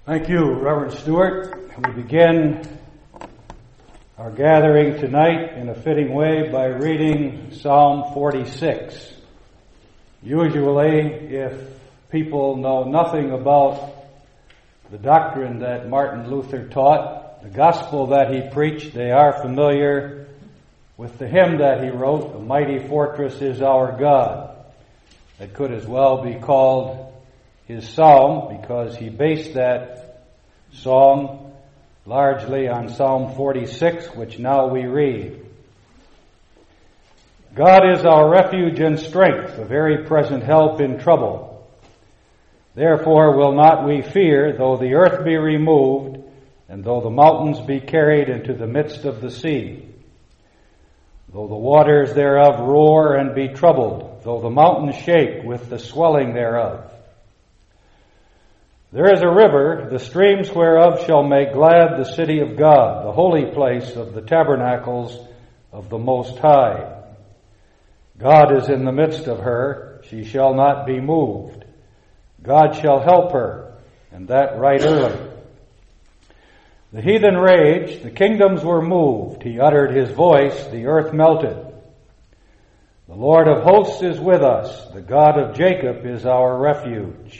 Thank you, Reverend Stewart. We begin our gathering tonight in a fitting way by reading Psalm 46. Usually, if people know nothing about the doctrine that Martin Luther taught, the gospel that he preached, they are familiar with the hymn that he wrote, "A Mighty Fortress is Our God." That could as well be called his psalm, because he based that song largely on Psalm 46, which now we read. God is our refuge and strength, a very present help in trouble. Therefore will not we fear, though the earth be removed, and though the mountains be carried into the midst of the sea. Though the waters thereof roar and be troubled, though the mountains shake with the swelling thereof. There is a river, the streams whereof shall make glad the city of God, the holy place of the tabernacles of the Most High. God is in the midst of her, she shall not be moved. God shall help her, and that right early. The heathen raged, the kingdoms were moved. He uttered his voice, the earth melted. The Lord of hosts is with us. The God of Jacob is our refuge.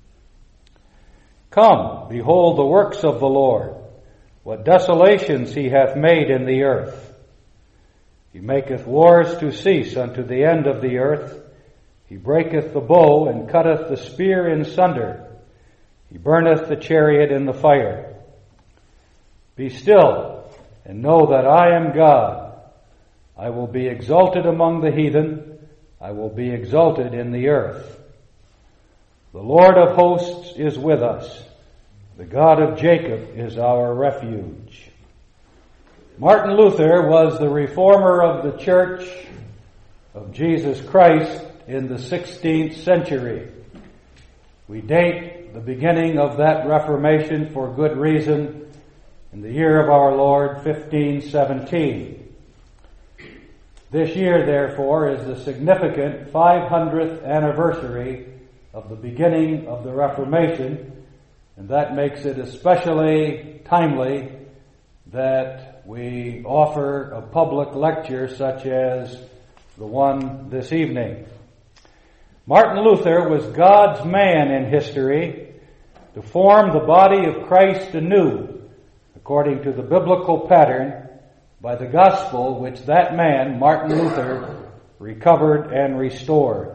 Come, behold the works of the Lord, what desolations he hath made in the earth. He maketh wars to cease unto the end of the earth. He breaketh the bow and cutteth the spear in sunder. He burneth the chariot in the fire. Be still, and know that I am God. I will be exalted among the heathen. I will be exalted in the earth. The Lord of hosts is with us. The God of Jacob is our refuge. Martin Luther was the reformer of the Church of Jesus Christ in the 16th century. We date the beginning of that Reformation for good reason in the year of our Lord, 1517. This year, therefore, is the significant 500th anniversary of the beginning of the Reformation, and that makes it especially timely that we offer a public lecture such as the one this evening. Martin Luther was God's man in history to form the body of Christ anew, according to the biblical pattern, by the gospel which that man, Martin Luther, recovered and restored.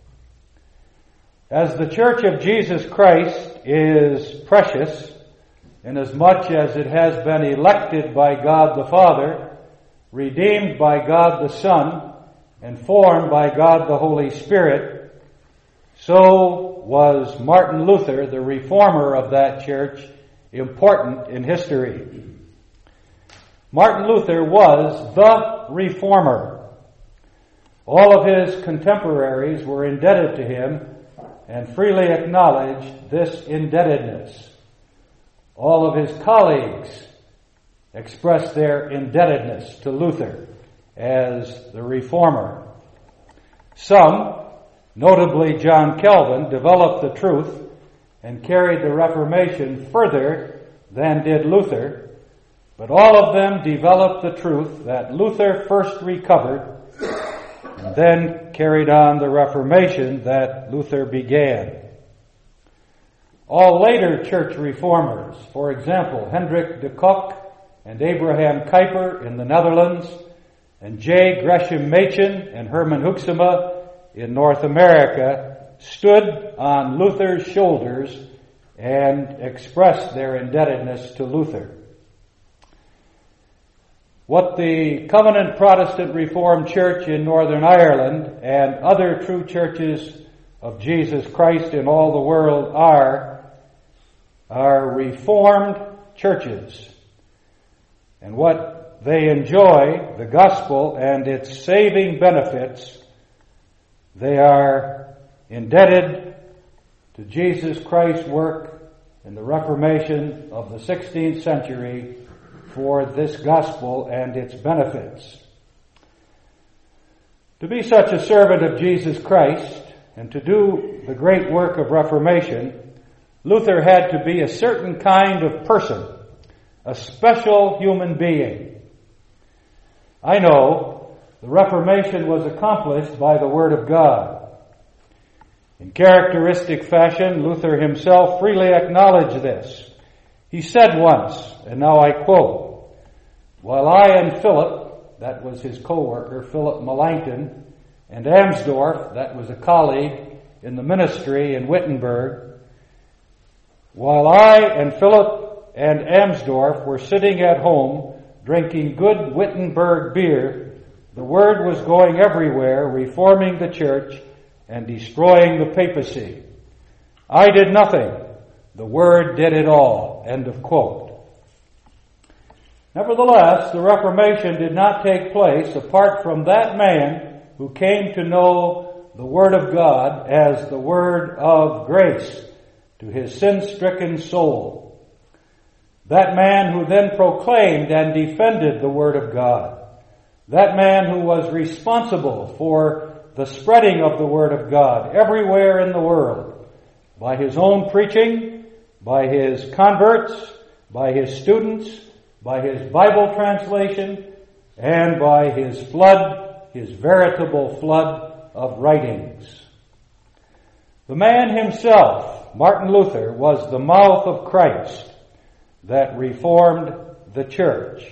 As the Church of Jesus Christ is precious, inasmuch as it has been elected by God the Father, redeemed by God the Son, and formed by God the Holy Spirit, so was Martin Luther, the reformer of that church, important in history. Martin Luther was the reformer. All of his contemporaries were indebted to him and freely acknowledged this indebtedness. All of his colleagues expressed their indebtedness to Luther as the reformer. Some, notably John Calvin, developed the truth and carried the Reformation further than did Luther, but all of them developed the truth that Luther first recovered and then carried on the Reformation that Luther began. All later church reformers, for example, Hendrik de Cock and Abraham Kuyper in the Netherlands, and J. Gresham Machen and Herman Hoeksema in North America, stood on Luther's shoulders and expressed their indebtedness to Luther. What the Covenant Protestant Reformed Church in Northern Ireland and other true churches of Jesus Christ in all the world are Reformed churches. And what they enjoy, the gospel and its saving benefits, they are indebted to Jesus Christ's work in the Reformation of the 16th century for this gospel and its benefits. To be such a servant of Jesus Christ and to do the great work of Reformation Luther had to be a certain kind of person, a special human being. I know the Reformation was accomplished by the Word of God. In characteristic fashion, Luther himself freely acknowledged this. He said once, and now I quote, "While I and Philip," that was his co-worker, Philip Melanchthon, "and Amsdorf," that was a colleague in the ministry in Wittenberg, "while I and Philip and Amsdorf were sitting at home drinking good Wittenberg beer, the word was going everywhere, reforming the church and destroying the papacy. I did nothing. The word did it all." End of quote. Nevertheless, the Reformation did not take place apart from that man who came to know the Word of God as the Word of grace to his sin-stricken soul. That man who then proclaimed and defended the Word of God. That man who was responsible for the spreading of the Word of God everywhere in the world by his own preaching, by his converts, by his students, by his Bible translation, and by his flood, his veritable flood of writings. The man himself, Martin Luther, was the mouth of Christ that reformed the church.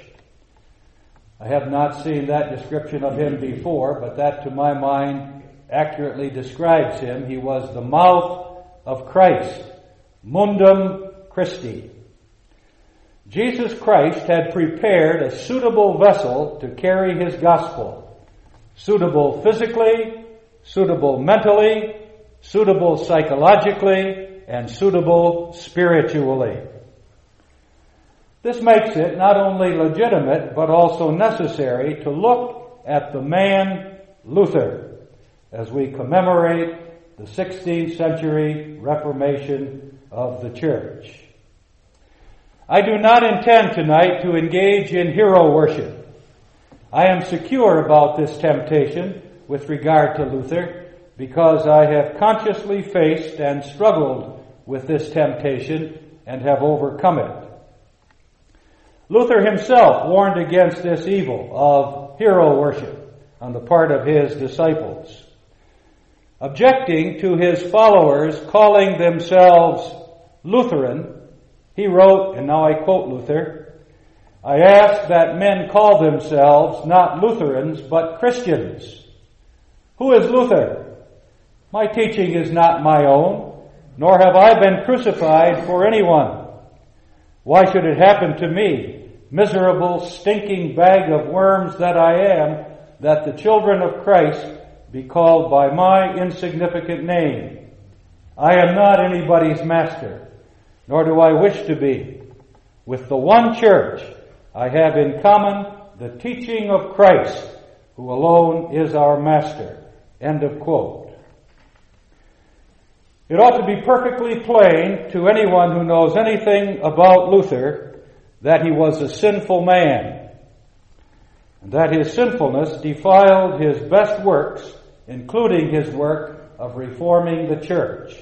I have not seen that description of him before, but that to my mind accurately describes him. He was the mouth of Christ, Mundum Christi. Jesus Christ had prepared a suitable vessel to carry his gospel, suitable physically, suitable mentally, suitable psychologically, and suitable spiritually. This makes it not only legitimate, but also necessary to look at the man Luther as we commemorate the 16th century Reformation of the Church. I do not intend tonight to engage in hero worship. I am secure about this temptation with regard to Luther because I have consciously faced and struggled with this temptation and have overcome it. Luther himself warned against this evil of hero worship on the part of his disciples. Objecting to his followers calling themselves Lutheran, he wrote, and now I quote Luther, "I ask that men call themselves not Lutherans, but Christians." Who is Luther? My teaching is not my own, nor have I been crucified for anyone. Why should it happen to me, miserable, stinking bag of worms that I am, that the children of Christ be called by my insignificant name? I am not anybody's master, nor do I wish to be. With the one church, I have in common the teaching of Christ, who alone is our master. End of quote. It ought to be perfectly plain to anyone who knows anything about Luther that he was a sinful man, and that his sinfulness defiled his best works, including his work of reforming the church.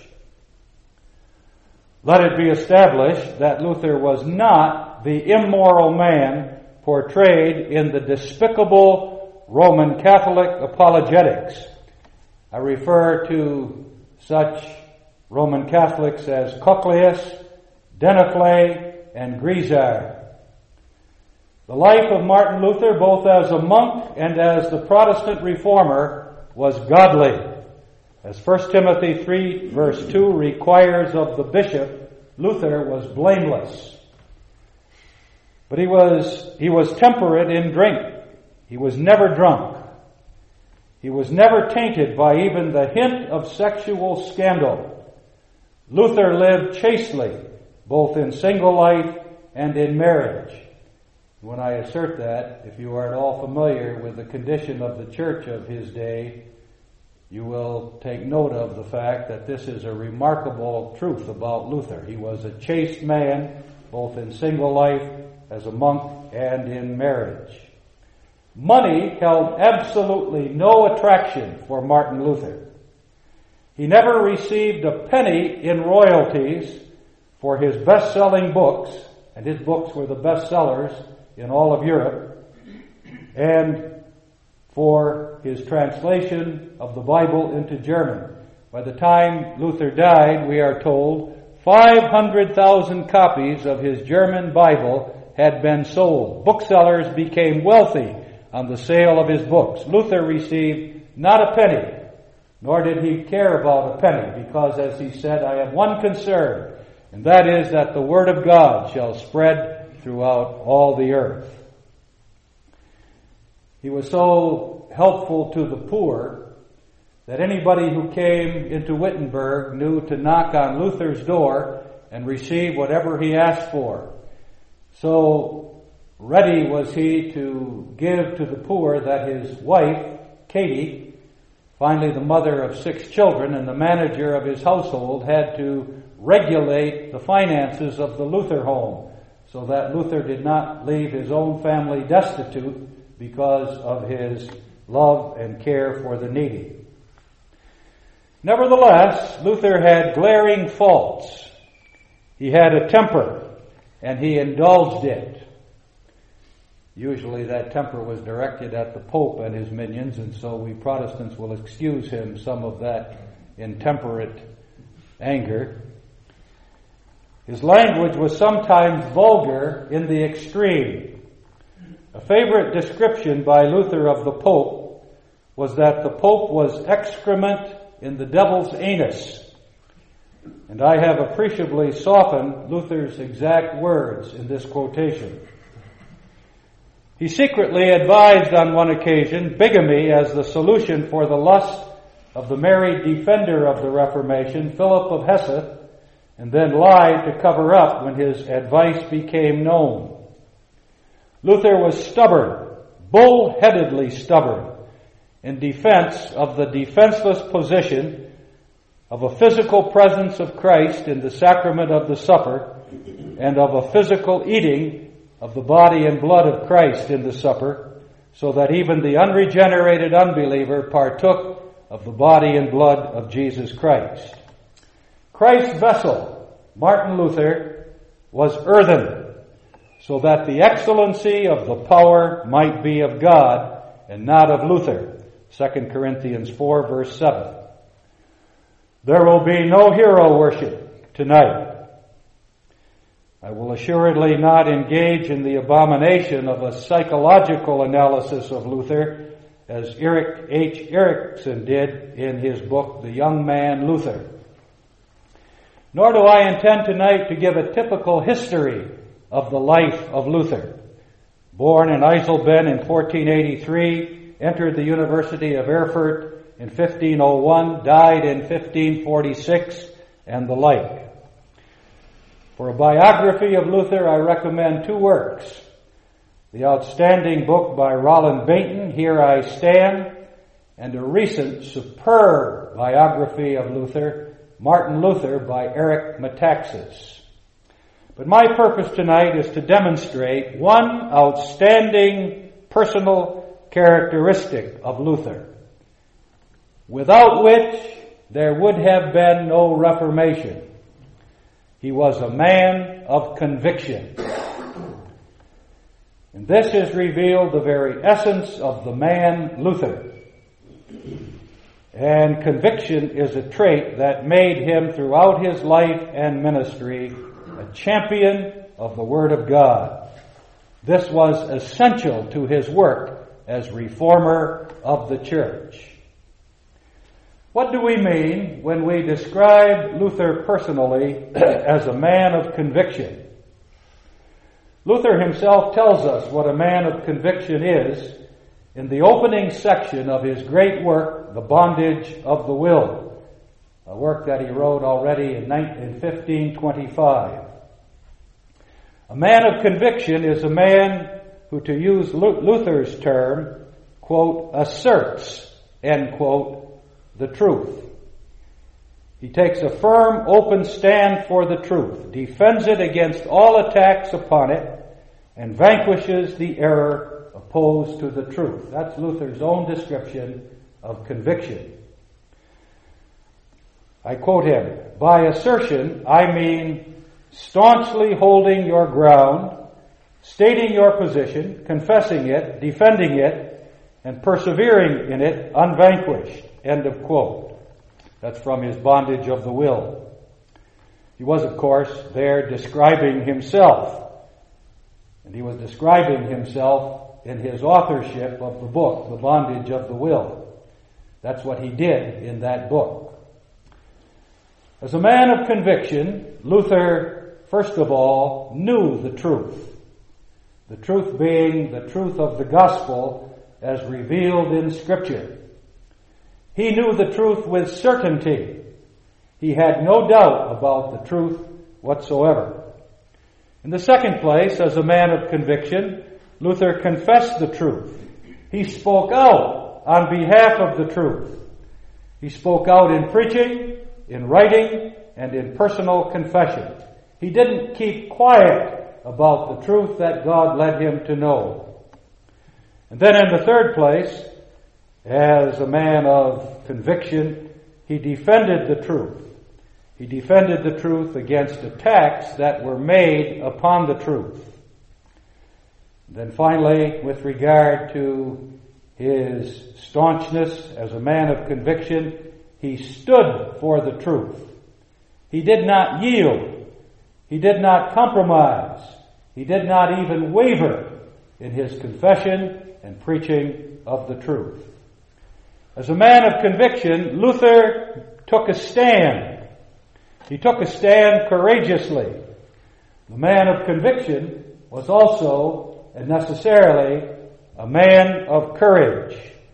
Let it be established that Luther was not the immoral man portrayed in the despicable Roman Catholic apologetics. I refer to such Roman Catholics as Cochleus, Denifle, and Grisard. The life of Martin Luther, both as a monk and as the Protestant reformer, was godly. As 1 Timothy 3 verse 2 requires of the bishop, Luther was blameless. But he was temperate in drink. He was never drunk. He was never tainted by even the hint of sexual scandal. Luther lived chastely, both in single life and in marriage. When I assert that, if you are at all familiar with the condition of the church of his day, you will take note of the fact that this is a remarkable truth about Luther. He was a chaste man, both in single life, as a monk, and in marriage. Money held absolutely no attraction for Martin Luther. He never received a penny in royalties, for his best-selling books, and his books were the bestsellers in all of Europe, and for his translation of the Bible into German. By the time Luther died, we are told, 500,000 copies of his German Bible had been sold. Booksellers became wealthy on the sale of his books. Luther received not a penny, nor did he care about a penny, because, as he said, I have one concern, and that is that the Word of God shall spread throughout all the earth. He was so helpful to the poor that anybody who came into Wittenberg knew to knock on Luther's door and receive whatever he asked for. So ready was he to give to the poor that his wife, Katie, finally the mother of 6 children and the manager of his household, had to regulate the finances of the Luther home so that Luther did not leave his own family destitute because of his love and care for the needy. Nevertheless, Luther had glaring faults. He had a temper, and he indulged it. Usually that temper was directed at the Pope and his minions, and so we Protestants will excuse him some of that intemperate anger. His language was sometimes vulgar in the extreme. A favorite description by Luther of the Pope was that the Pope was excrement in the devil's anus. And I have appreciably softened Luther's exact words in this quotation. He secretly advised on one occasion bigamy as the solution for the lust of the married defender of the Reformation, Philip of Hesse, and then lied to cover up when his advice became known. Luther was stubborn, bull-headedly stubborn, in defense of the defenseless position of a physical presence of Christ in the sacrament of the supper and of a physical eating of the body and blood of Christ in the supper, so that even the unregenerated unbeliever partook of the body and blood of Jesus Christ. Christ's vessel, Martin Luther, was earthen, so that the excellency of the power might be of God and not of Luther. 2 Corinthians 4, verse 7. There will be no hero worship tonight. I will assuredly not engage in the abomination of a psychological analysis of Luther, as Erik H. Erikson did in his book, The Young Man Luther. Nor do I intend tonight to give a typical history of the life of Luther. Born in Eisleben in 1483, entered the University of Erfurt in 1501, died in 1546, and the like. For a biography of Luther, I recommend 2 works. The outstanding book by Roland Bainton, Here I Stand, and a recent superb biography of Luther, Martin Luther, by Eric Metaxas. But my purpose tonight is to demonstrate one outstanding personal characteristic of Luther, without which there would have been no Reformation. He was a man of conviction. And this has revealed the very essence of the man Luther. And conviction is a trait that made him throughout his life and ministry a champion of the Word of God. This was essential to his work as reformer of the church. What do we mean when we describe Luther personally as a man of conviction? Luther himself tells us what a man of conviction is in the opening section of his great work, The Bondage of the Will, a work that he wrote already in 1525. A man of conviction is a man who, to use Luther's term, quote, asserts, end quote, the truth. He takes a firm, open stand for the truth, defends it against all attacks upon it, and vanquishes the error opposed to the truth. That's Luther's own description of conviction. I quote him, by assertion, I mean staunchly holding your ground, stating your position, confessing it, defending it, and persevering in it unvanquished. End of quote. That's from his Bondage of the Will. He was, of course, there describing himself. And he was describing himself in his authorship of the book, The Bondage of the Will. That's what he did in that book. As a man of conviction, Luther, first of all, knew the truth. The truth being the truth of the gospel as revealed in Scripture. He knew the truth with certainty. He had no doubt about the truth whatsoever. In the second place, as a man of conviction, Luther confessed the truth. He spoke out on behalf of the truth. He spoke out in preaching, in writing, and in personal confession. He didn't keep quiet about the truth that God led him to know. And then in the third place, as a man of conviction, he defended the truth. He defended the truth against attacks that were made upon the truth. Then finally, with regard to his staunchness as a man of conviction, he stood for the truth. He did not yield. He did not compromise. He did not even waver in his confession and preaching of the truth. As a man of conviction, Luther took a stand. He took a stand courageously. The man of conviction was also and necessarily a man of courage.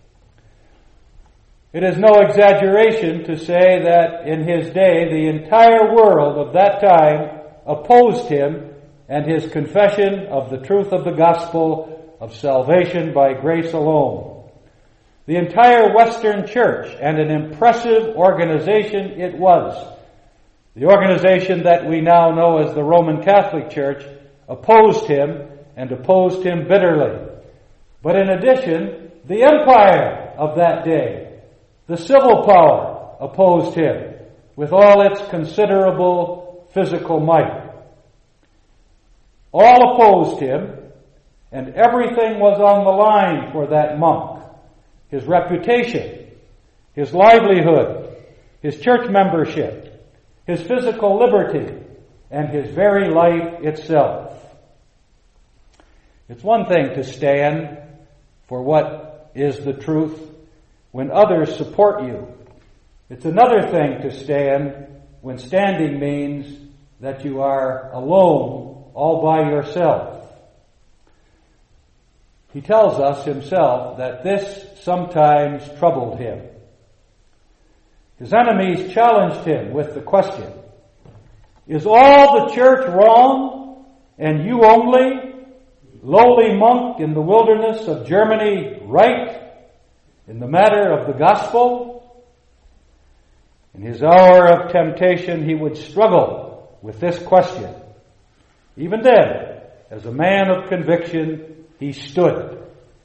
It is no exaggeration to say that in his day, the entire world of that time opposed him and his confession of the truth of the gospel of salvation by grace alone. The entire Western Church, and an impressive organization it was, the organization that we now know as the Roman Catholic Church, opposed him and opposed him bitterly. But in addition, the empire of that day, the civil power, opposed him with all its considerable physical might. All opposed him, and everything was on the line for that monk. His reputation, his livelihood, his church membership, his physical liberty, and his very life itself. It's one thing to stand for what is the truth when others support you. It's another thing to stand when standing means that you are alone, all by yourself. He tells us himself that this sometimes troubled him. His enemies challenged him with the question, is all the church wrong and you only, lowly monk in the wilderness of Germany, right in the matter of the gospel? In his hour of temptation, he would struggle with this question. Even then, as a man of conviction, he stood.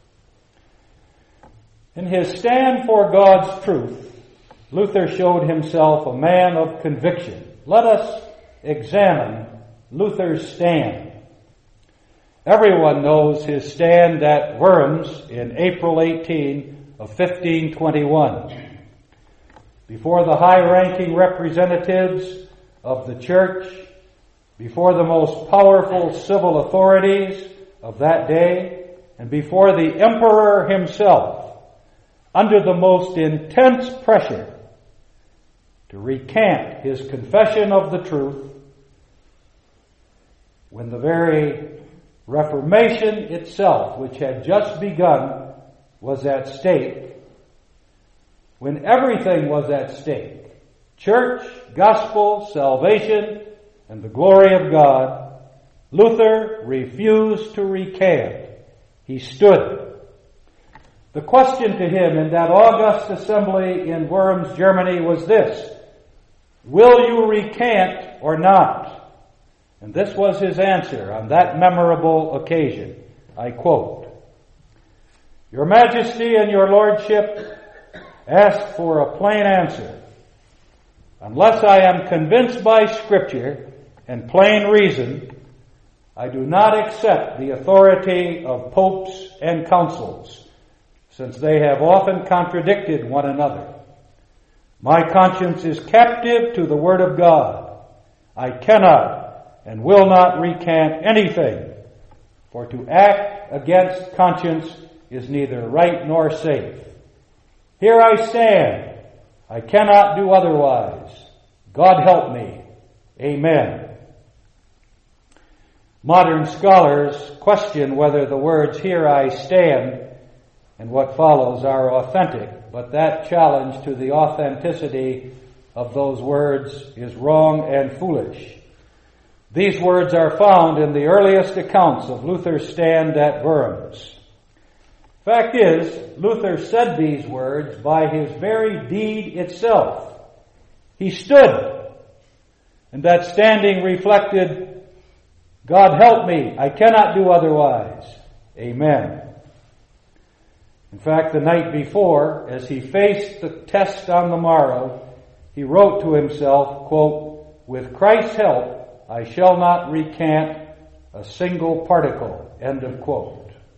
In his stand for God's truth, Luther showed himself a man of conviction. Let us examine Luther's stand. Everyone knows his stand at Worms in April 18 of 1521. Before the high-ranking representatives of the church, before the most powerful civil authorities of that day, and before the emperor himself, under the most intense pressure to recant his confession of the truth, when the very Reformation itself, which had just begun, was at stake, when everything was at stake, church, gospel, salvation, and the glory of God, Luther refused to recant. He stood. The question to him in that august assembly in Worms, Germany was this: will you recant or not? And this was his answer on that memorable occasion. I quote, "Your Majesty and your Lordship ask for a plain answer. Unless I am convinced by Scripture and plain reason, I do not accept the authority of popes and councils, since they have often contradicted one another. My conscience is captive to the Word of God. I cannot and will not recant anything, for to act against conscience is neither right nor safe. Here I stand. I cannot do otherwise. God help me. Amen. Modern scholars question whether the words "here I stand" and what follows are authentic, but that challenge to the authenticity of those words is wrong and foolish. These words are found in the earliest accounts of Luther's stand at Worms. Fact is, Luther said these words by his very deed itself. He stood, and that standing reflected, God help me, I cannot do otherwise. Amen. In fact, the night before, as he faced the test on the morrow, he wrote to himself, quote, with Christ's help, I shall not recant a single particle, end of quote.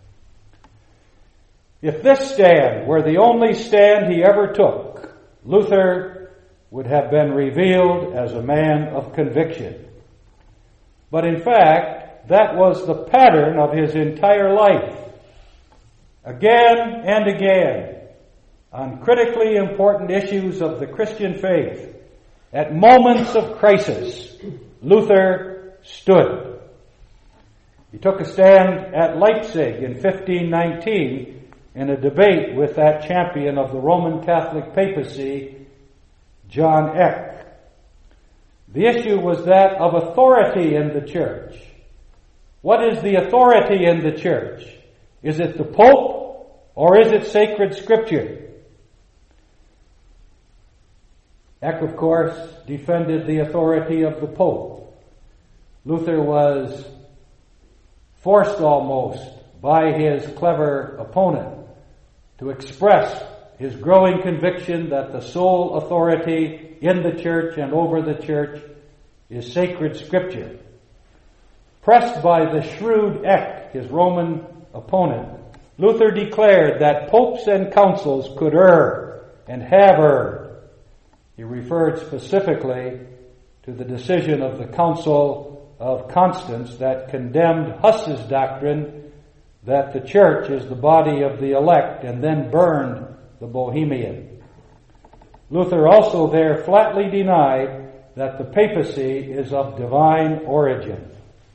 If this stand were the only stand he ever took, Luther would have been revealed as a man of conviction. But in fact, that was the pattern of his entire life. Again and again, on critically important issues of the Christian faith, at moments of crisis, Luther stood. He took a stand at Leipzig in 1519 in a debate with that champion of the Roman Catholic papacy, John Eck. The issue was that of authority in the church. What is the authority in the church? Is it the Pope or is it sacred Scripture? Eck, of course, defended the authority of the Pope. Luther was forced almost by his clever opponent to express his growing conviction that the sole authority in the church and over the church is sacred Scripture. Pressed by the shrewd Eck, his Roman opponent, Luther declared that popes and councils could err and have erred. He referred specifically to the decision of the Council of Constance that condemned Huss's doctrine that the church is the body of the elect and then burned the Bohemian. Luther also there flatly denied that the papacy is of divine origin.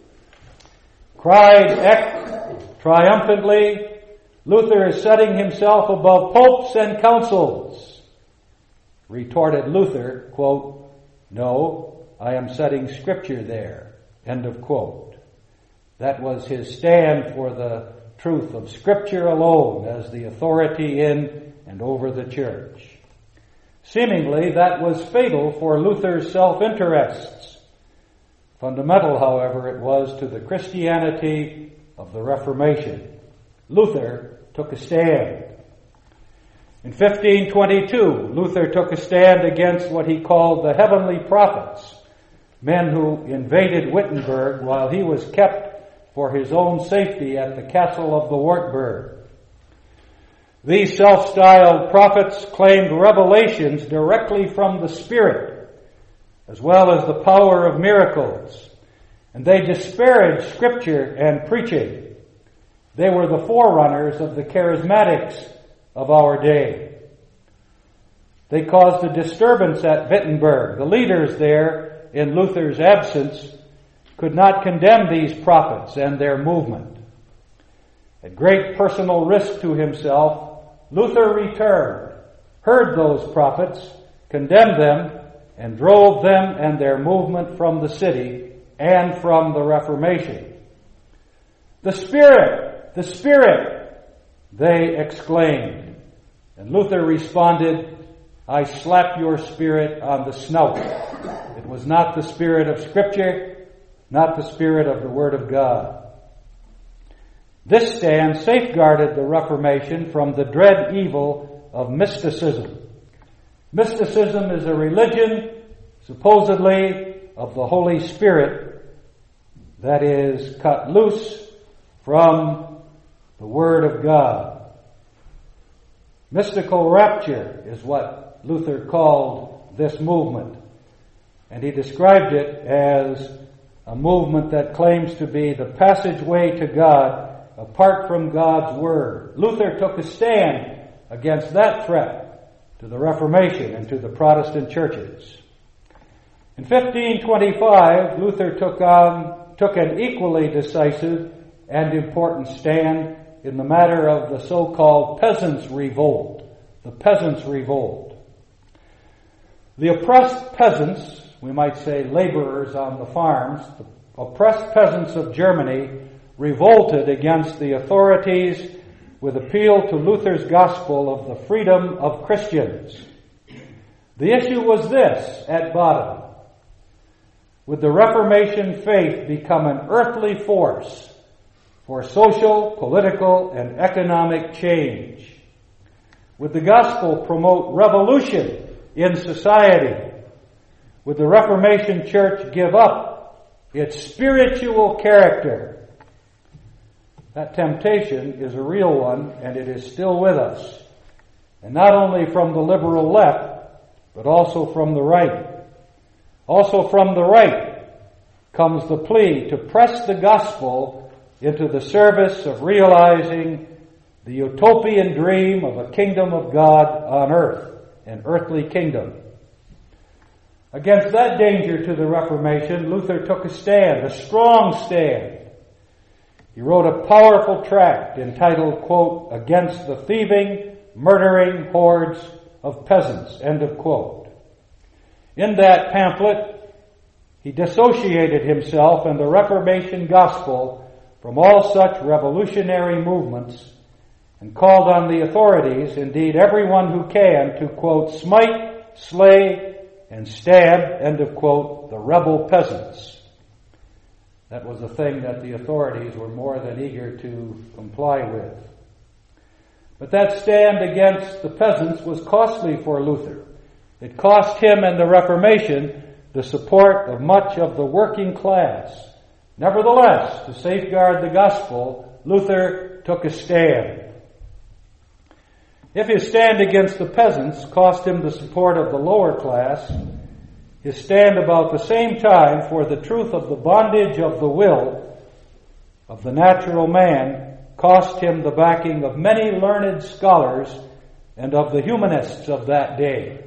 Cried Eck triumphantly, Luther is setting himself above popes and councils. Retorted Luther, quote, no, I am setting Scripture there, end of quote. That was his stand for the truth of Scripture alone as the authority in and over the church. Seemingly, that was fatal for Luther's self-interests. Fundamental, however, it was to the Christianity of the Reformation. Luther took a stand. In 1522, Luther took a stand against what he called the heavenly prophets, men who invaded Wittenberg while he was kept for his own safety at the castle of the Wartburg. These self-styled prophets claimed revelations directly from the Spirit, as well as the power of miracles, and they disparaged Scripture and preaching. They were the forerunners of the charismatics of our day. They caused a disturbance at Wittenberg. The leaders there, in Luther's absence, could not condemn these prophets and their movement. At great personal risk to himself, Luther returned, heard those prophets, condemned them, and drove them and their movement from the city and from the Reformation. The Spirit! The Spirit! They exclaimed. And Luther responded, I slap your spirit on the snout. It was not the spirit of Scripture, not the spirit of the Word of God. This stand safeguarded the Reformation from the dread evil of mysticism. Mysticism is a religion, supposedly, of the Holy Spirit, that is, cut loose from the Word of God. Mystical rapture is what Luther called this movement, and he described it as a movement that claims to be the passageway to God apart from God's Word. Luther took a stand against that threat to the Reformation and to the Protestant churches. In 1525, Luther took an equally decisive and important stand in the matter of the so-called Peasants' Revolt. The Peasants' Revolt. The oppressed peasants, we might say laborers on the farms, the oppressed peasants of Germany revolted against the authorities with appeal to Luther's gospel of the freedom of Christians. The issue was this at bottom: would the Reformation faith become an earthly force for social, political, and economic change? Would the gospel promote revolution in society? Would the Reformation Church give up its spiritual character? That temptation is a real one, and it is still with us. And not only from the liberal left, but also from the right. Also from the right comes the plea to press the gospel into the service of realizing the utopian dream of a kingdom of God on earth, an earthly kingdom. Against that danger to the Reformation, Luther took a stand, a strong stand. He wrote a powerful tract entitled, quote, "Against the Thieving, Murdering Hordes of Peasants," end of quote. In that pamphlet, he dissociated himself and the Reformation gospel from all such revolutionary movements and called on the authorities, indeed everyone who can, to, quote, "smite, slay, and stab," end of quote, the rebel peasants. That was a thing that the authorities were more than eager to comply with. But that stand against the peasants was costly for Luther. It cost him and the Reformation the support of much of the working class. Nevertheless, to safeguard the gospel, Luther took a stand. If his stand against the peasants cost him the support of the lower class, his stand about the same time for the truth of the bondage of the will of the natural man cost him the backing of many learned scholars and of the humanists of that day.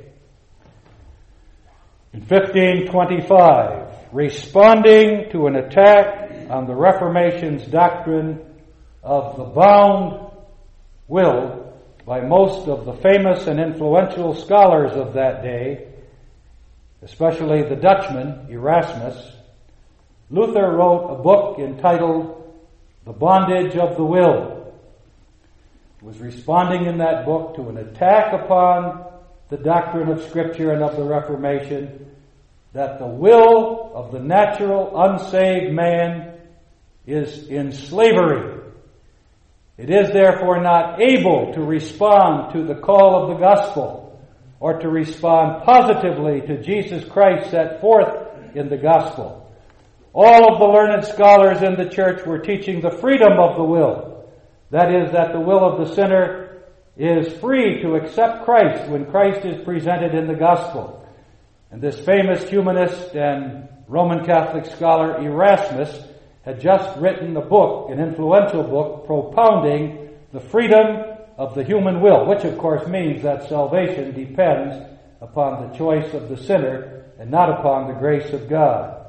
In 1525, responding to an attack on the Reformation's doctrine of the bound will by most of the famous and influential scholars of that day, especially the Dutchman, Erasmus, Luther wrote a book entitled The Bondage of the Will. He was responding in that book to an attack upon the doctrine of Scripture and of the Reformation, that the will of the natural, unsaved man is in slavery. It is therefore not able to respond to the call of the gospel, or to respond positively to Jesus Christ set forth in the gospel. All of the learned scholars in the church were teaching the freedom of the will. That is, that the will of the sinner is free to accept Christ when Christ is presented in the gospel. And this famous humanist and Roman Catholic scholar Erasmus had just written a book, an influential book, propounding the freedom of the human will, which of course means that salvation depends upon the choice of the sinner and not upon the grace of God.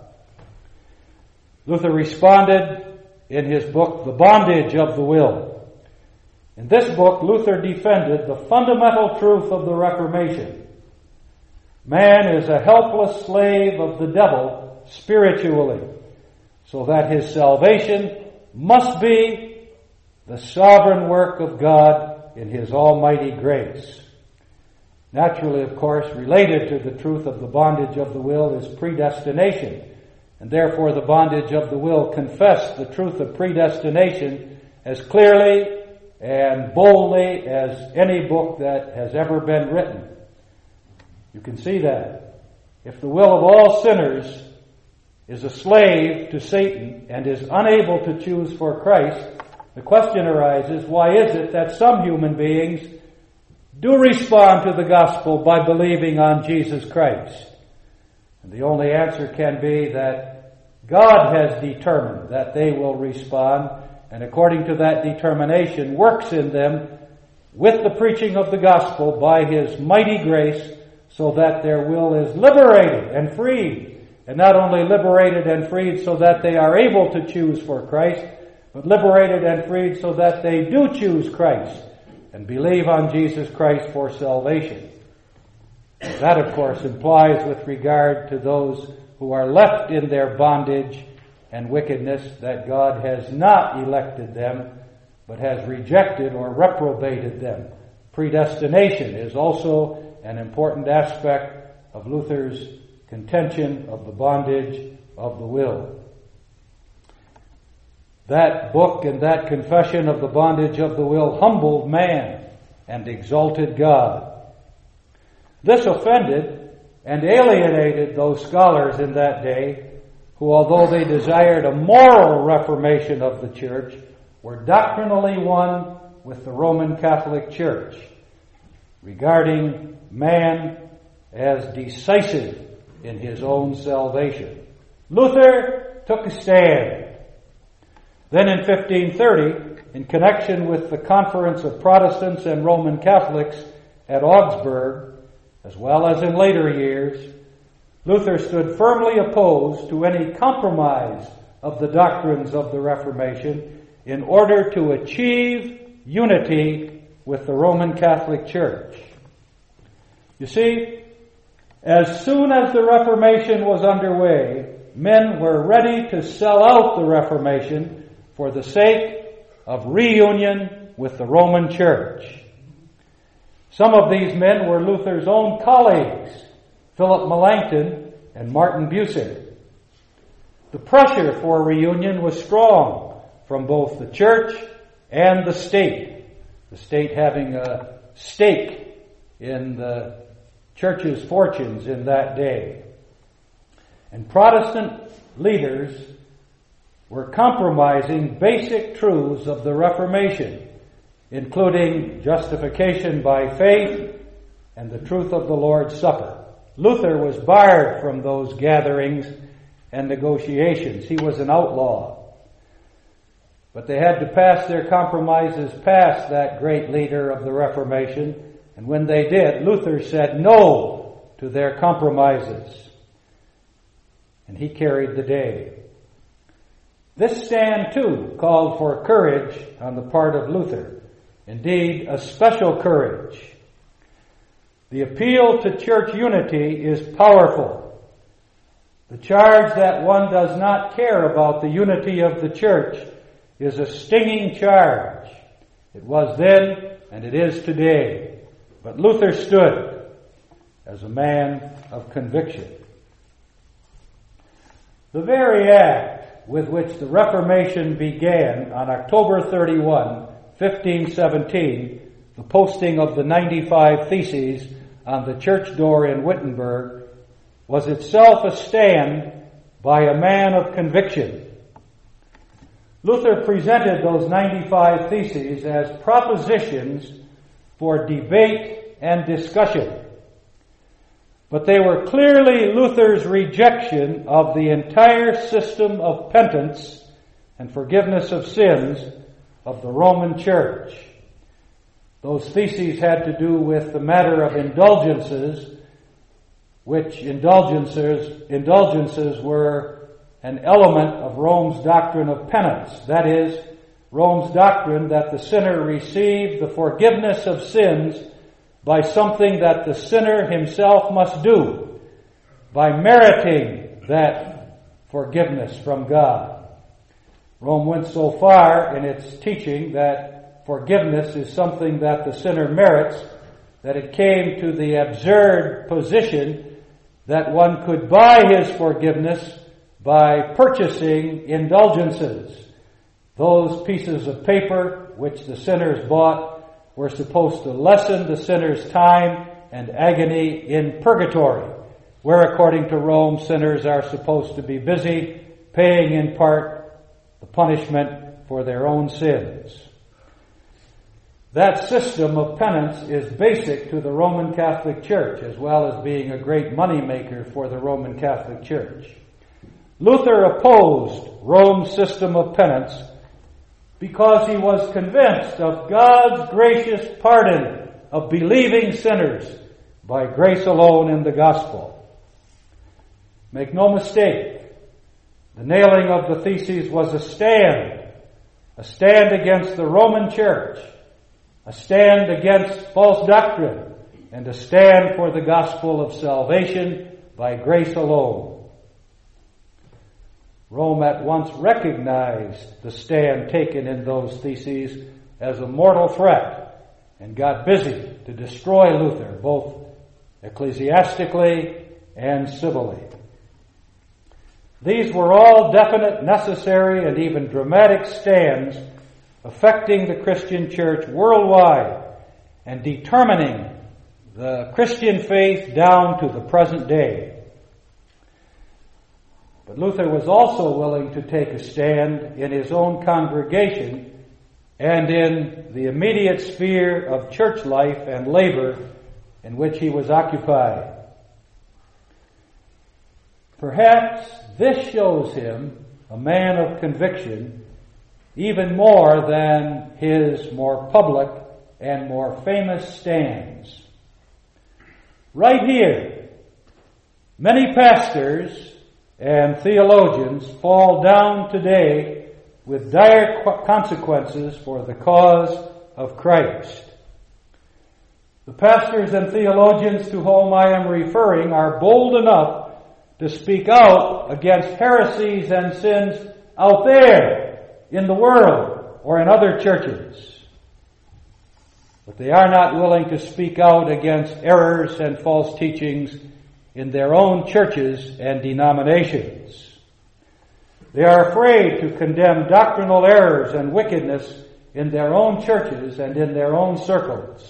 Luther responded in his book, The Bondage of the Will. In this book, Luther defended the fundamental truth of the Reformation. Man is a helpless slave of the devil spiritually, so that his salvation must be the sovereign work of God in His almighty grace. Naturally, of course, related to the truth of the bondage of the will is predestination, and therefore the bondage of the will confessed the truth of predestination as clearly and boldly as any book that has ever been written. You can see that. If the will of all sinners is a slave to Satan and is unable to choose for Christ, the question arises, why is it that some human beings do respond to the gospel by believing on Jesus Christ? And the only answer can be that God has determined that they will respond, and according to that determination works in them with the preaching of the gospel by His mighty grace, so that their will is liberated and freed. And not only liberated and freed so that they are able to choose for Christ, but liberated and freed so that they do choose Christ and believe on Jesus Christ for salvation. That, of course, implies with regard to those who are left in their bondage and wickedness that God has not elected them, but has rejected or reprobated them. Predestination is also an important aspect of Luther's contention of the bondage of the will. That book and that confession of the bondage of the will humbled man and exalted God. This offended and alienated those scholars in that day who, although they desired a moral reformation of the church, were doctrinally one with the Roman Catholic Church, regarding man as decisive in his own salvation. Luther took a stand. Then in 1530, in connection with the Conference of Protestants and Roman Catholics at Augsburg, as well as in later years, Luther stood firmly opposed to any compromise of the doctrines of the Reformation in order to achieve unity with the Roman Catholic Church. You see, as soon as the Reformation was underway, men were ready to sell out the Reformation for the sake of reunion with the Roman Church. Some of these men were Luther's own colleagues, Philip Melanchthon and Martin Bucer. The pressure for reunion was strong from both the church and the state having a stake in the church's fortunes in that day. And Protestant leaders were compromising basic truths of the Reformation, including justification by faith and the truth of the Lord's Supper. Luther was barred from those gatherings and negotiations. He was an outlaw. But they had to pass their compromises past that great leader of the Reformation, and when they did, Luther said no to their compromises. And he carried the day. This stand, too, called for courage on the part of Luther. Indeed, a special courage. The appeal to church unity is powerful. The charge that one does not care about the unity of the church is a stinging charge. It was then, and it is today. But Luther stood as a man of conviction. The very act with which the Reformation began on October 31, 1517, the posting of the 95 Theses on the church door in Wittenberg, was itself a stand by a man of conviction. Luther presented those 95 Theses as propositions for debate and discussion. But they were clearly Luther's rejection of the entire system of penance and forgiveness of sins of the Roman Church. Those theses had to do with the matter of indulgences, which indulgences were an element of Rome's doctrine of penance. That is, Rome's doctrine that the sinner received the forgiveness of sins by something that the sinner himself must do, by meriting that forgiveness from God. Rome went so far in its teaching that forgiveness is something that the sinner merits, that it came to the absurd position that one could buy his forgiveness by purchasing indulgences. Those pieces of paper which the sinners bought were supposed to lessen the sinner's time and agony in purgatory. where, according to Rome, sinners are supposed to be busy, paying in part the punishment for their own sins. That system of penance is basic to the Roman Catholic Church, as well as being a great moneymaker for the Roman Catholic Church. Luther opposed Rome's system of penance because he was convinced of God's gracious pardon of believing sinners by grace alone in the gospel. Make no mistake, the nailing of the theses was a stand against the Roman Church, a stand against false doctrine, and a stand for the gospel of salvation by grace alone. Rome at once recognized the stand taken in those theses as a mortal threat and got busy to destroy Luther, both ecclesiastically and civilly. These were all definite, necessary, and even dramatic stands affecting the Christian church worldwide and determining the Christian faith down to the present day. But Luther was also willing to take a stand in his own congregation and in the immediate sphere of church life and labor in which he was occupied. Perhaps this shows him a man of conviction even more than his more public and more famous stands. Right here, many pastors and theologians fall down today with dire consequences for the cause of Christ. The pastors and theologians to whom I am referring are bold enough to speak out against heresies and sins out there in the world or in other churches. But they are not willing to speak out against errors and false teachings in their own churches and denominations. They are afraid to condemn doctrinal errors and wickedness in their own churches and in their own circles.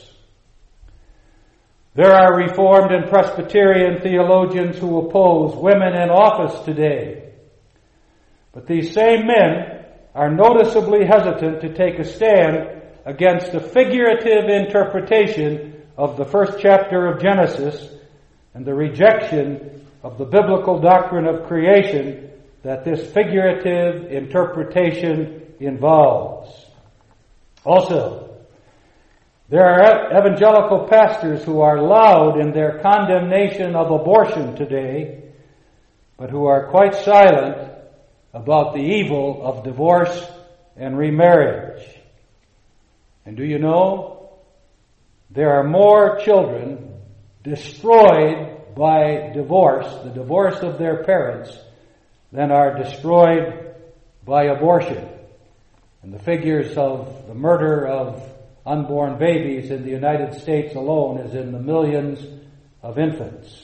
There are Reformed and Presbyterian theologians who oppose women in office today. But these same men are noticeably hesitant to take a stand against the figurative interpretation of the first chapter of Genesis and the rejection of the biblical doctrine of creation that this figurative interpretation involves. Also, there are evangelical pastors who are loud in their condemnation of abortion today, but who are quite silent about the evil of divorce and remarriage. And do you know, there are more children destroyed by divorce, the divorce of their parents, than are destroyed by abortion. And the figures of the murder of unborn babies in the United States alone is in the millions of infants.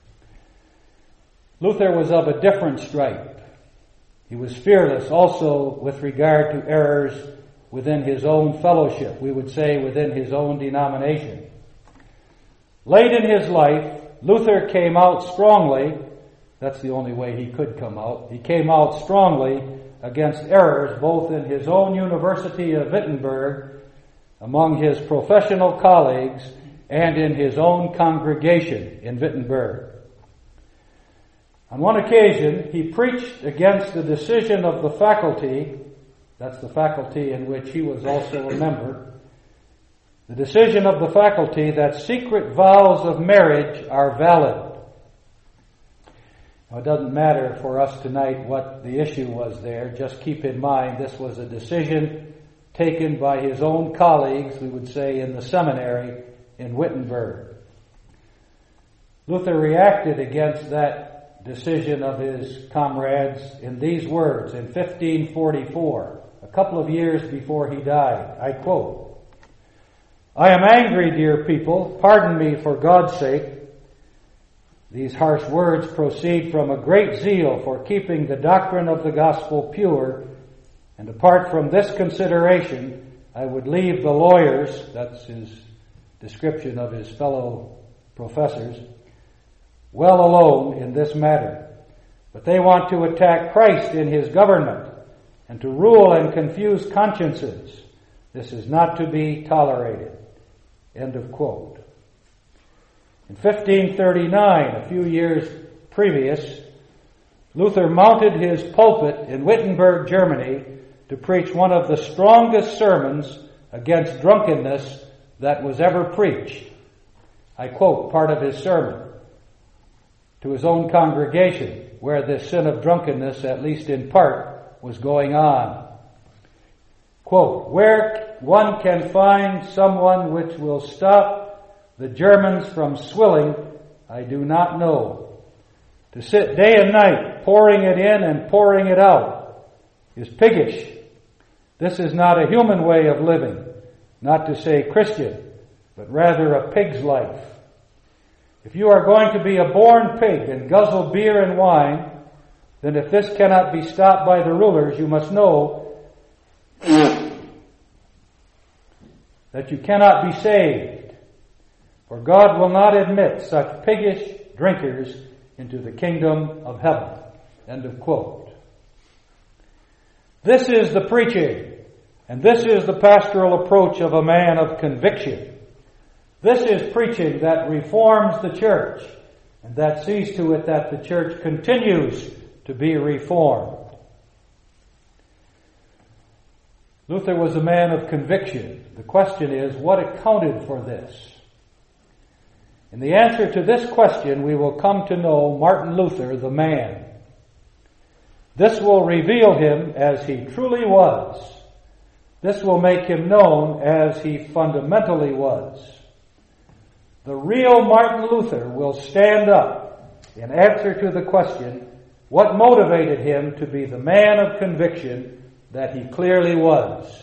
Luther was of a different stripe. He was fearless also with regard to errors within his own fellowship, we would say within his own denomination. Late in his life, Luther came out strongly. That's the only way he could come out. He came out strongly against errors both in his own University of Wittenberg, among his professional colleagues, and in his own congregation in Wittenberg. On one occasion, he preached against the decision of the faculty, that's the faculty in which he was also a member, the decision of the faculty that secret vows of marriage are valid. Now, it doesn't matter for us tonight what the issue was there. Just keep in mind this was a decision taken by his own colleagues, we would say, in the seminary in Wittenberg. Luther reacted against that decision of his comrades in these words in 1544, a couple of years before he died. I quote, "I am angry, dear people. Pardon me for God's sake. These harsh words proceed from a great zeal for keeping the doctrine of the gospel pure, and apart from this consideration, I would leave the lawyers," that's his description of his fellow professors, well alone in this matter. But they want to attack Christ in his government and to rule and confuse consciences. This is not to be tolerated. End of quote. In 1539, a few years previous, Luther mounted his pulpit in Wittenberg, Germany, to preach one of the strongest sermons against drunkenness that was ever preached. I quote part of his sermon to his own congregation, where this sin of drunkenness, at least in part, was going on. Quote, "Where one can find someone which will stop the Germans from swilling, I do not know. To sit day and night pouring it in and pouring it out is piggish. This is not a human way of living, not to say Christian, but rather a pig's life. If you are going to be a born pig and guzzle beer and wine, then if this cannot be stopped by the rulers, you must know that you cannot be saved. For God will not admit such piggish drinkers into the kingdom of heaven." End of quote. This is the preaching, and this is the pastoral approach of a man of conviction. This is preaching that reforms the church, and that sees to it that the church continues to be reformed. Luther was a man of conviction. The question is, what accounted for this? In the answer to this question, we will come to know Martin Luther, the man. This will reveal him as he truly was. This will make him known as he fundamentally was. The real Martin Luther will stand up in answer to the question, what motivated him to be the man of conviction that he clearly was.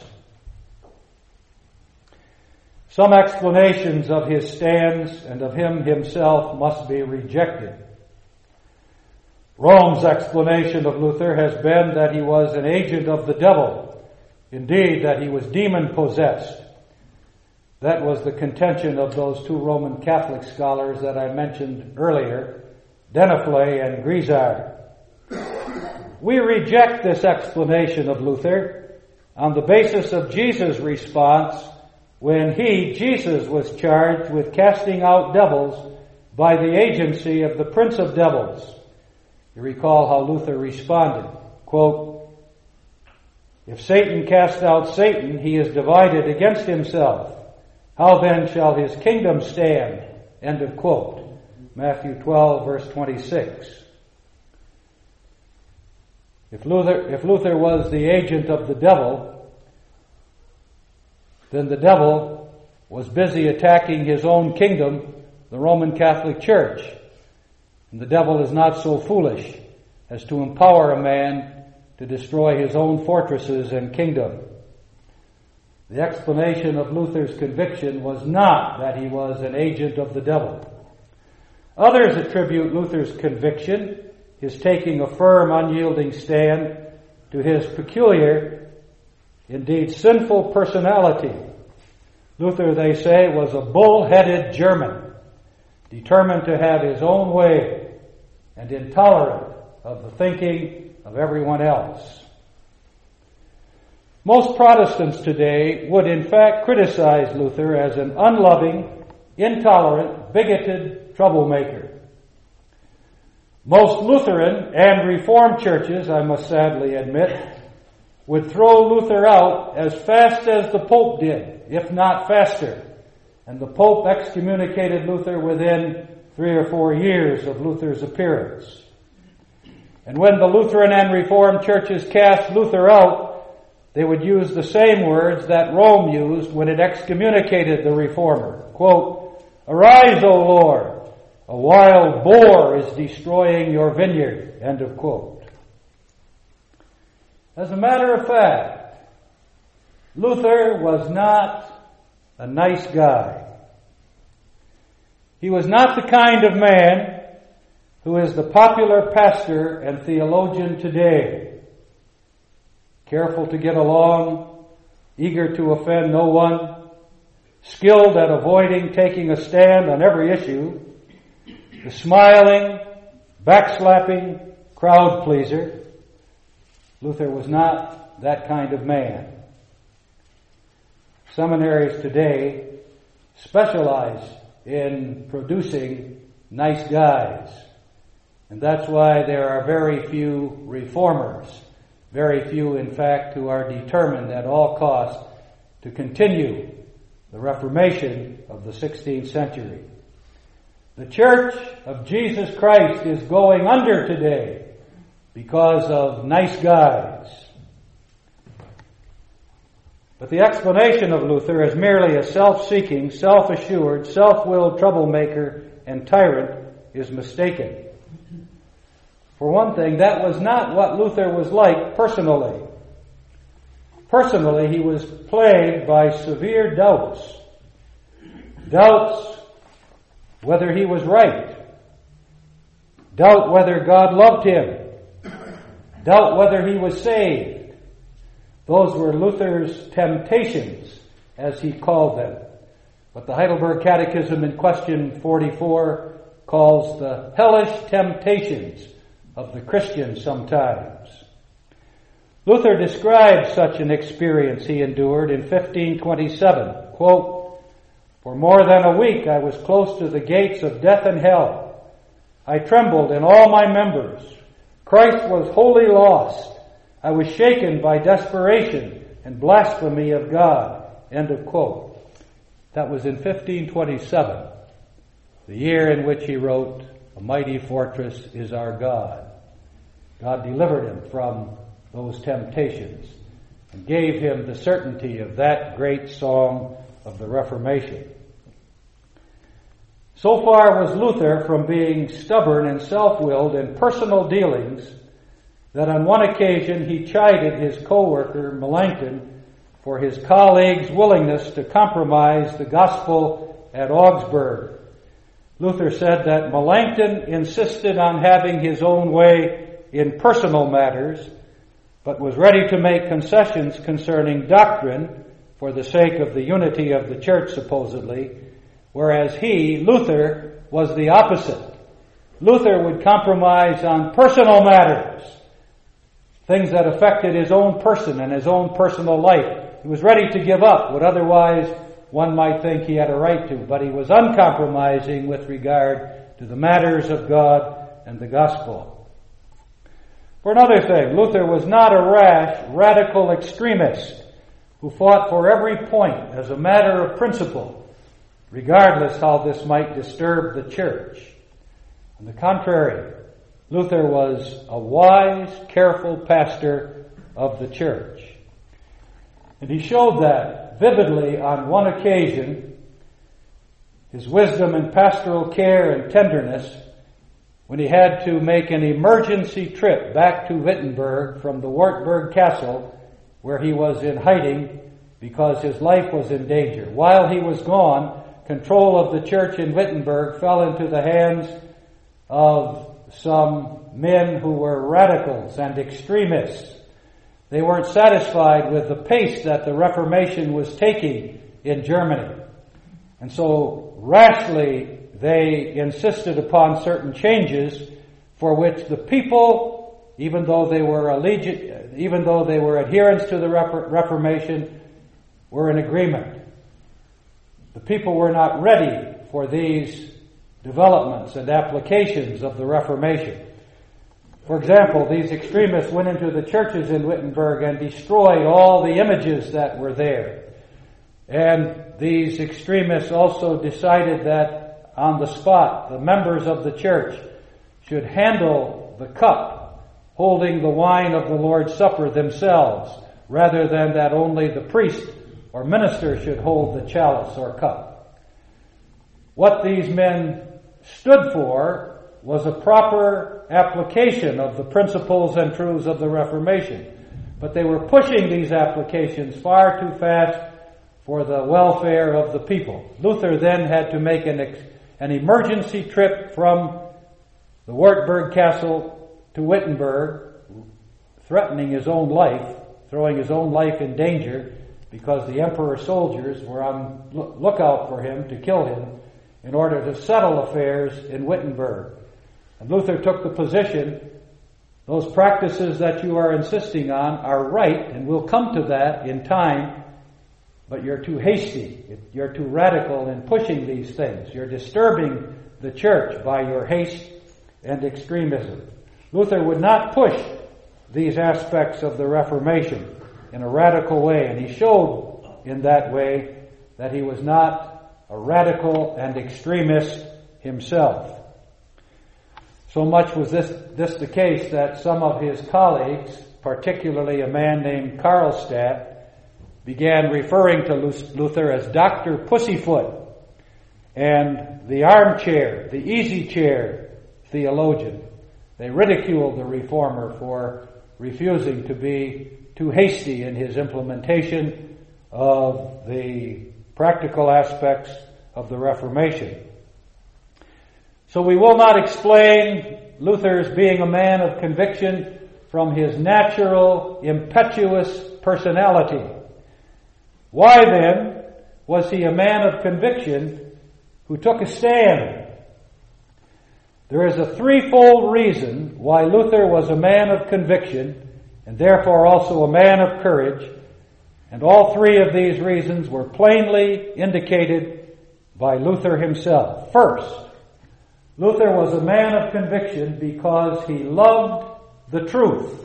Some explanations of his stands and of him himself must be rejected. Rome's explanation of Luther has been that he was an agent of the devil, indeed that he was demon-possessed. That was the contention of those two Roman Catholic scholars that I mentioned earlier, Denifle and Grisard. We reject this explanation of Luther on the basis of Jesus' response when he, Jesus, was charged with casting out devils by the agency of the prince of devils. You recall how Luther responded, quote, "If Satan cast out Satan, he is divided against himself. How then shall his kingdom stand?" End of quote. Matthew 12, verse 26. If Luther was the agent of the devil, then the devil was busy attacking his own kingdom, the Roman Catholic Church. And the devil is not so foolish as to empower a man to destroy his own fortresses and kingdom. The explanation of Luther's conviction was not that he was an agent of the devil. Others attribute Luther's conviction, his taking a firm, unyielding stand, to his peculiar, indeed sinful personality. Luther, they say, was a bull-headed German, determined to have his own way and intolerant of the thinking of everyone else. Most Protestants today would in fact criticize Luther as an unloving, intolerant, bigoted troublemaker. Most Lutheran and Reformed churches, I must sadly admit, would throw Luther out as fast as the Pope did, if not faster. And the Pope excommunicated Luther within 3 or 4 years of Luther's appearance. And when the Lutheran and Reformed churches cast Luther out, they would use the same words that Rome used when it excommunicated the Reformer. Quote, "Arise, O Lord! A wild boar is destroying your vineyard." End of quote. As a matter of fact, Luther was not a nice guy. He was not the kind of man who is the popular pastor and theologian today. Careful to get along, eager to offend no one, skilled at avoiding taking a stand on every issue, the smiling, backslapping crowd pleaser. Luther was not that kind of man. Seminaries today specialize in producing nice guys. And that's why there are very few reformers, very few, in fact, who are determined at all costs to continue the Reformation of the 16th century. The Church of Jesus Christ is going under today because of nice guys. But the explanation of Luther as merely a self-seeking, self-assured, self-willed troublemaker and tyrant is mistaken. For one thing, that was not what Luther was like personally. Personally, he was plagued by severe doubts. Doubts whether he was right. Doubt whether God loved him. Doubt whether he was saved. Those were Luther's temptations, as he called them. What the Heidelberg Catechism in question 44 calls the hellish temptations of the Christian sometimes. Luther described such an experience he endured in 1527. Quote, "For more than a week I was close to the gates of death and hell. I trembled in all my members. Christ was wholly lost. I was shaken by desperation and blasphemy of God." End of quote. That was in 1527, the year in which he wrote, "A mighty fortress is our God." God delivered him from those temptations and gave him the certainty of that great song of the Reformation. So far was Luther from being stubborn and self-willed in personal dealings that on one occasion he chided his co-worker Melanchthon for his colleague's willingness to compromise the gospel at Augsburg. Luther said that Melanchthon insisted on having his own way in personal matters, but was ready to make concessions concerning doctrine for the sake of the unity of the church, supposedly, whereas he, Luther, was the opposite. Luther would compromise on personal matters, things that affected his own person and his own personal life. He was ready to give up what otherwise one might think he had a right to, but he was uncompromising with regard to the matters of God and the gospel. For another thing, Luther was not a rash, radical extremist who fought for every point as a matter of principle, regardless how this might disturb the church. On the contrary, Luther was a wise, careful pastor of the church. And he showed that vividly on one occasion, his wisdom in pastoral care and tenderness, when he had to make an emergency trip back to Wittenberg from the Wartburg Castle, where he was in hiding because his life was in danger. While he was gone, control of the church in Wittenberg fell into the hands of some men who were radicals and extremists. They weren't satisfied with the pace that the Reformation was taking in Germany. And so rashly they insisted upon certain changes for which the people, even though they were adherents to the Reformation, were in agreement. The people were not ready for these developments and applications of the Reformation. For example, these extremists went into the churches in Wittenberg and destroyed all the images that were there. And these extremists also decided that on the spot, the members of the church should handle the cup, holding the wine of the Lord's Supper themselves, rather than that only the priest or minister should hold the chalice or cup. What these men stood for was a proper application of the principles and truths of the Reformation. But they were pushing these applications far too fast for the welfare of the people. Luther then had to make an emergency trip from the Wartburg Castle to Wittenberg, threatening his own life, throwing his own life in danger, because the emperor's soldiers were on lookout for him to kill him in order to settle affairs in Wittenberg. And Luther took the position, those practices that you are insisting on are right, and we'll come to that in time, but you're too hasty. You're too radical in pushing these things. You're disturbing the church by your haste and extremism. Luther would not push these aspects of the Reformation in a radical way, and he showed in that way that he was not a radical and extremist himself. So much was this the case that some of his colleagues, particularly a man named Karlstadt, began referring to Luther as Dr. Pussyfoot and the armchair, the easy chair theologian. They ridiculed the reformer for refusing to be too hasty in his implementation of the practical aspects of the Reformation. So we will not explain Luther's being a man of conviction from his natural, impetuous personality. Why then was he a man of conviction who took a stand? There is a threefold reason why Luther was a man of conviction and therefore also a man of courage, and all three of these reasons were plainly indicated by Luther himself. First, Luther was a man of conviction because he loved the truth.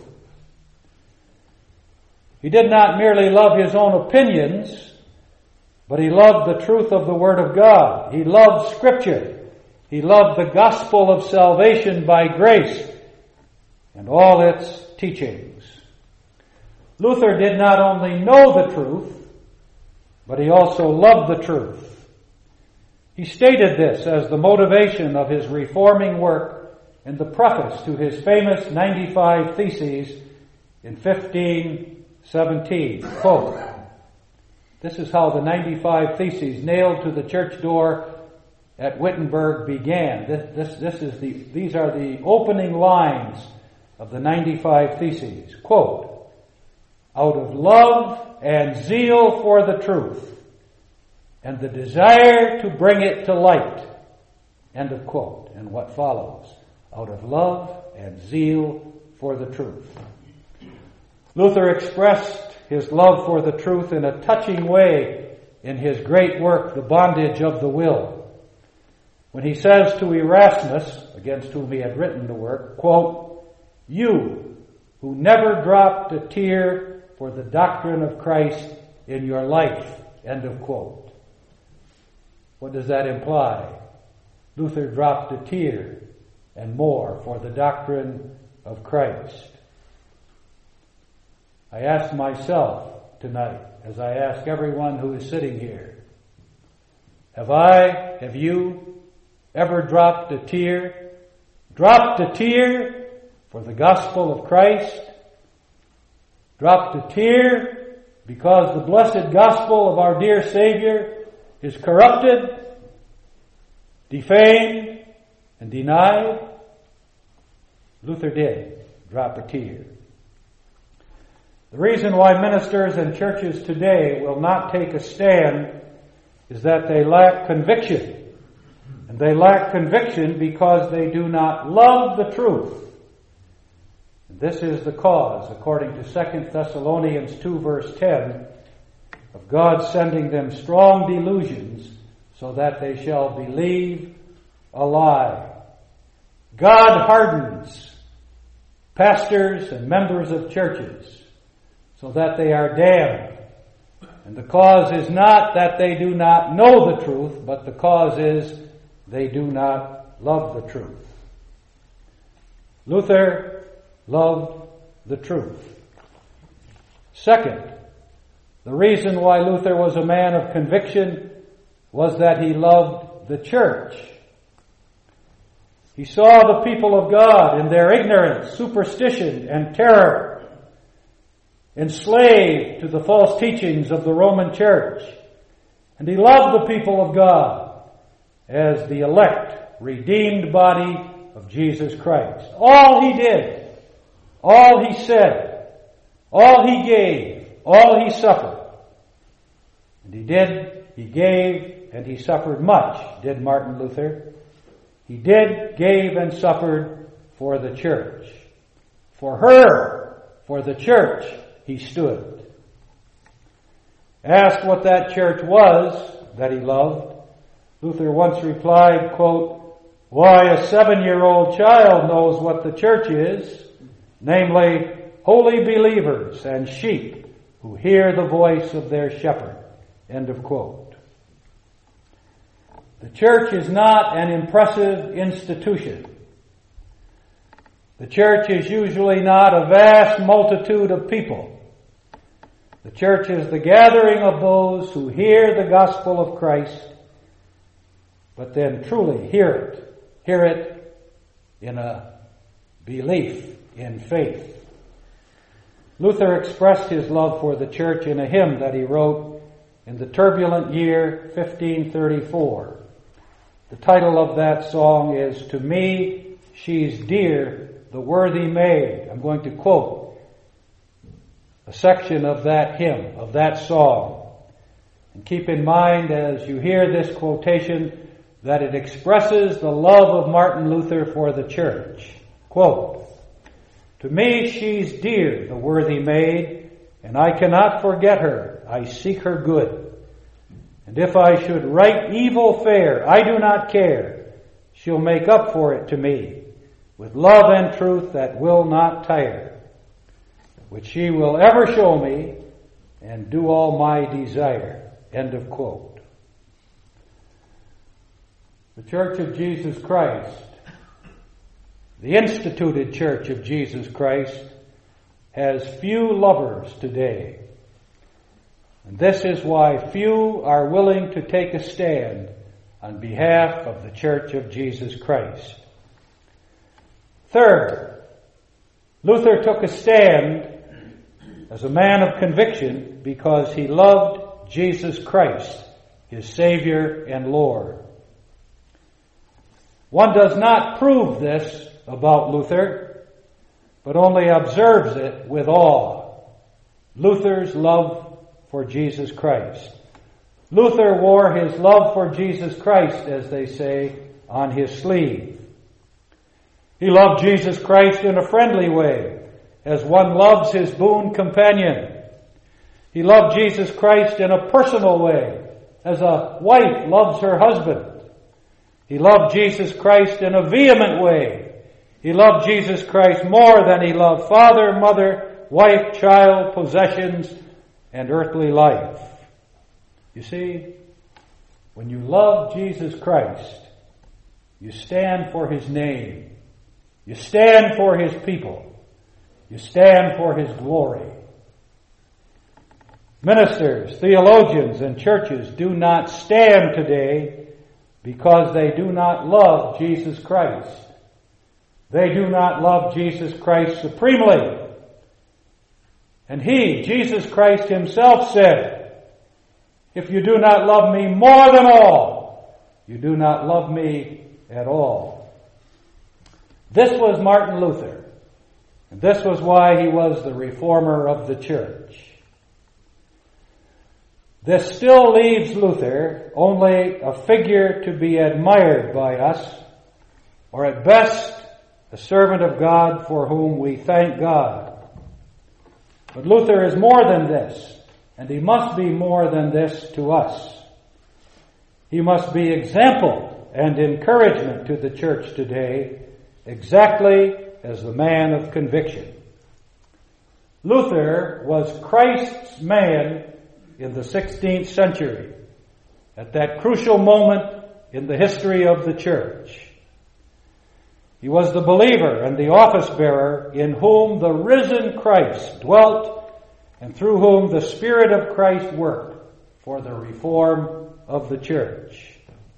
He did not merely love his own opinions, but he loved the truth of the Word of God. He loved Scripture. He loved the gospel of salvation by grace and all its teachings. Luther did not only know the truth, but he also loved the truth. He stated this as the motivation of his reforming work in the preface to his famous 95 Theses in 1517. Quote, this is how the 95 Theses nailed to the church door at Wittenberg began. These are the opening lines of the 95 Theses. Quote, out of love and zeal for the truth, and the desire to bring it to light. End of quote. And what follows? Out of love and zeal for the truth. Luther expressed his love for the truth in a touching way in his great work, The Bondage of the Will. When he says to Erasmus, against whom he had written the work, quote, you who never dropped a tear for the doctrine of Christ in your life. End of quote. What does that imply? Luther dropped a tear and more for the doctrine of Christ. I ask myself tonight, as I ask everyone who is sitting here, have you ever dropped a tear? Dropped a tear for the gospel of Christ? Dropped a tear because the blessed gospel of our dear Savior is corrupted, defamed, and denied? Luther did drop a tear. The reason why ministers and churches today will not take a stand is that they lack conviction. And they lack conviction because they do not love the truth. And this is the cause, according to 2 Thessalonians 2 verse 10, of God sending them strong delusions so that they shall believe a lie. God hardens pastors and members of churches so that they are damned. And the cause is not that they do not know the truth, but the cause is they do not love the truth. Luther loved the truth. Second, the reason why Luther was a man of conviction was that he loved the church. He saw the people of God in their ignorance, superstition, and terror, enslaved to the false teachings of the Roman Church. And he loved the people of God as the elect, redeemed body of Jesus Christ. All he did, all he said, all he gave, all he suffered. And he gave and he suffered much, did Martin Luther. He did, gave, and suffered for the church. For her, for the church, he stood. Asked what that church was that he loved, Luther once replied, quote, "Why, a 7-year-old child knows what the church is, namely, holy believers and sheep who hear the voice of their shepherd." End of quote. The church is not an impressive institution. The church is usually not a vast multitude of people. The church is the gathering of those who hear the gospel of Christ, but then truly hear it in a belief, in faith. Luther expressed his love for the church in a hymn that he wrote in the turbulent year 1534. The title of that song is, "To Me She's Dear, the Worthy Maid." I'm going to quote a section of that hymn, of that song. And keep in mind as you hear this quotation that it expresses the love of Martin Luther for the church. Quote, "To me she's dear, the worthy maid, and I cannot forget her, I seek her good. And if I should right evil fare, I do not care, she'll make up for it to me, with love and truth that will not tire, which she will ever show me, and do all my desire." End of quote. The Church of Jesus Christ, the instituted Church of Jesus Christ, has few lovers today. And this is why few are willing to take a stand on behalf of the Church of Jesus Christ. Third, Luther took a stand as a man of conviction because he loved Jesus Christ, his Savior and Lord. One does not prove this about Luther, but only observes it with awe. Luther's love for Jesus Christ. Luther wore his love for Jesus Christ, as they say, on his sleeve. He loved Jesus Christ in a friendly way, as one loves his boon companion. He loved Jesus Christ in a personal way, as a wife loves her husband. He loved Jesus Christ in a vehement way. He loved Jesus Christ more than he loved father, mother, wife, child, possessions, and earthly life. You see, when you love Jesus Christ, you stand for his name. You stand for his people. You stand for his glory. Ministers, theologians, and churches do not stand today because they do not love Jesus Christ. They do not love Jesus Christ supremely. And he, Jesus Christ himself, said, "If you do not love me more than all, you do not love me at all." This was Martin Luther, and this was why he was the reformer of the church. This still leaves Luther only a figure to be admired by us, or at best, a servant of God for whom we thank God. But Luther is more than this, and he must be more than this to us. He must be example and encouragement to the church today, exactly as the man of conviction. Luther was Christ's man in the 16th century, at that crucial moment in the history of the church. He was the believer and the office bearer in whom the risen Christ dwelt and through whom the Spirit of Christ worked for the reform of the church.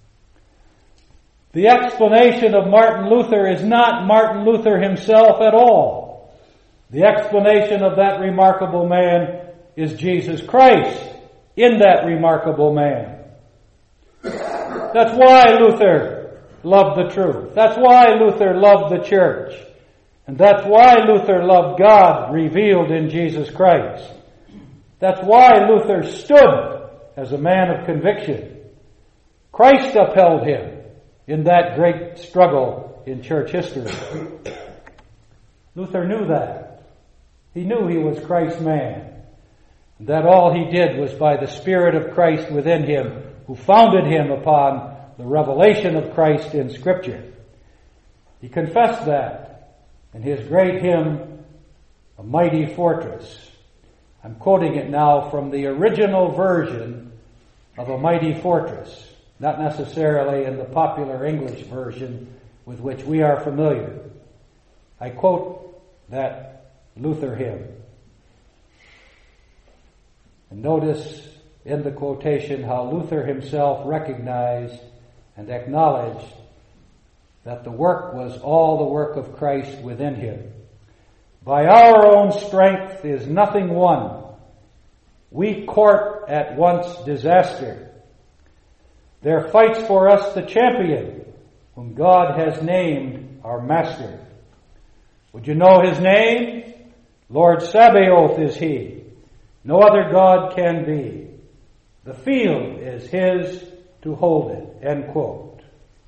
The explanation of Martin Luther is not Martin Luther himself at all. The explanation of that remarkable man is Jesus Christ in that remarkable man. That's why Luther loved the truth. That's why Luther loved the church. And that's why Luther loved God revealed in Jesus Christ. That's why Luther stood as a man of conviction. Christ upheld him in that great struggle in church history. Luther knew that. He knew he was Christ's man, and that all he did was by the Spirit of Christ within him, who founded him upon the revelation of Christ in Scripture. He confessed that in his great hymn, A Mighty Fortress. I'm quoting it now from the original version of A Mighty Fortress, not necessarily in the popular English version with which we are familiar. I quote that Luther hymn. And notice in the quotation how Luther himself recognized and acknowledged that the work was all the work of Christ within him. By our own strength is nothing won. We court at once disaster. There fights for us the champion, whom God has named our master. Would you know his name? Lord Sabaoth is he. No other God can be. The field is his to hold it. End quote.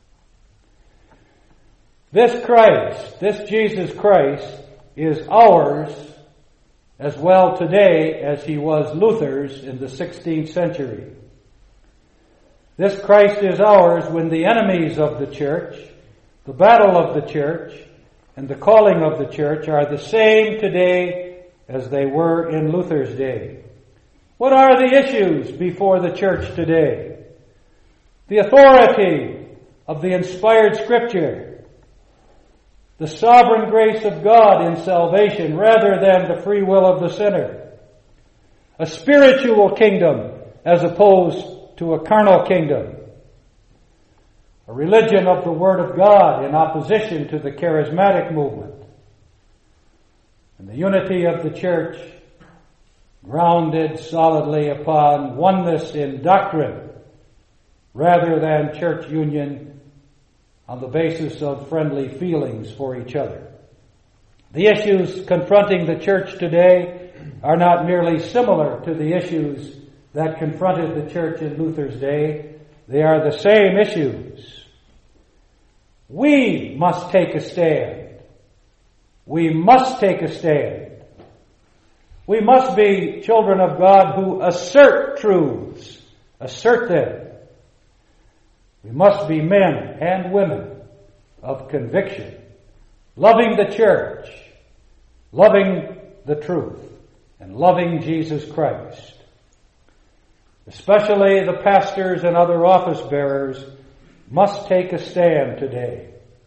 This Christ, this Jesus Christ, is ours as well today as he was Luther's in the 16th century. This Christ is ours when the enemies of the church, the battle of the church, and the calling of the church are the same today as they were in Luther's day. What are the issues before the church today? The authority of the inspired Scripture, the sovereign grace of God in salvation rather than the free will of the sinner, a spiritual kingdom as opposed to a carnal kingdom, a religion of the Word of God in opposition to the charismatic movement, and the unity of the church grounded solidly upon oneness in doctrine rather than church union on the basis of friendly feelings for each other. The issues confronting the church today are not merely similar to the issues that confronted the church in Luther's day. They are the same issues. We must take a stand. We must take a stand. We must be children of God who assert truths, assert them. We must be men and women of conviction, loving the church, loving the truth, and loving Jesus Christ. Especially the pastors and other office bearers must take a stand today.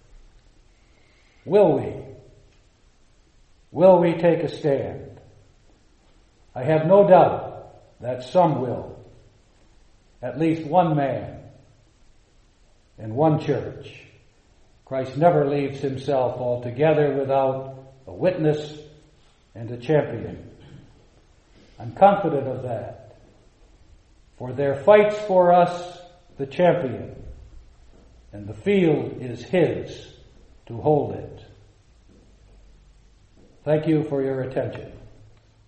Will we? Will we take a stand? I have no doubt that some will. At least one man in one church. Christ never leaves himself altogether without a witness and a champion. I'm confident of that. For there fights for us the champion, and the field is his to hold it. Thank you for your attention.